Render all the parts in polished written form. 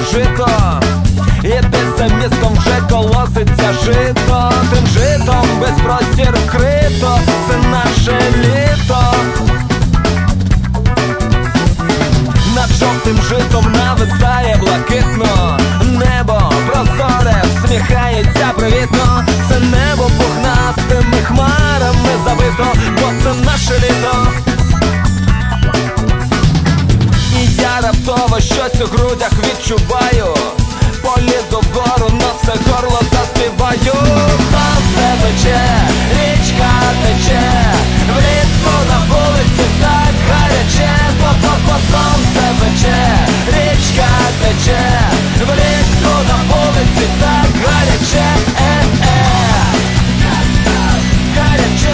жито, і десь за містом вже колоситься жито. Тим житом весь простір вкрито, це наше літо. Над жовтим житом нависає блакитно небо прозоре, всміхається привітно. Це небо пухнастими хмарами забито, бо це наше літо. І я раптово щось у грудях відчуваю, полізу вгору, на все горло заспіваю. Сонце пече, річка тече, влітку на вулиці так гаряче. Сонце пече, річка тече, влітку на вулиці так гаряче. Гаряче,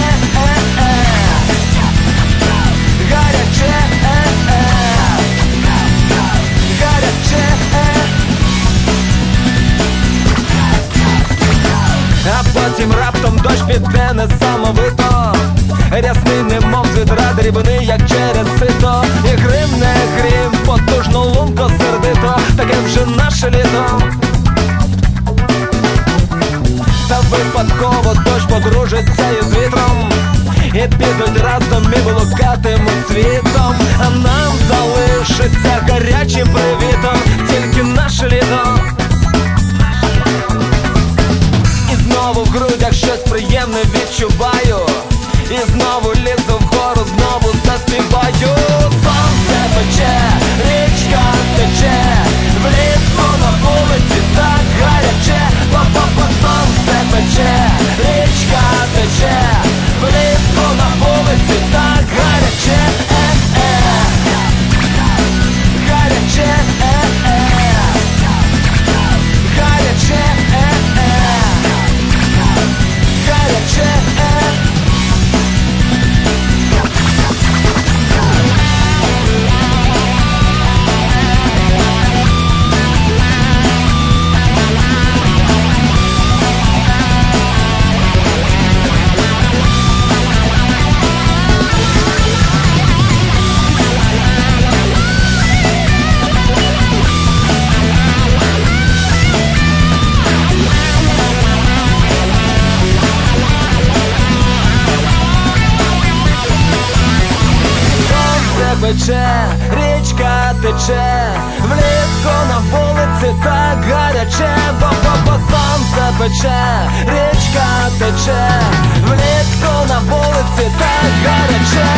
гаряче, гаряче. А потім раптом дощ піде несамовито, рясний немов з відра, дрібний як через сито. І гримне грім, потужно лунко сердито, таке вже наше літо. Та випадково дощ подружиться із вітром, і підуть разом і блукатимуть світом. А нам залишиться гарячим привітом тільки наше літо. І знову в грудях щось приємне відчуваю, і знову лізу вгору, знову заспіваю. Сонце пече, річка тече, влітку на вулиці так гаряче. Сонце пече, річка тече, влітку на вулиці так гаряче. Гаряче, гаряче, гаряче. Пече, річка тече, влітку на вулиці так гаряче. Бо сонце пече, річка тече, влітку на вулиці так гаряче.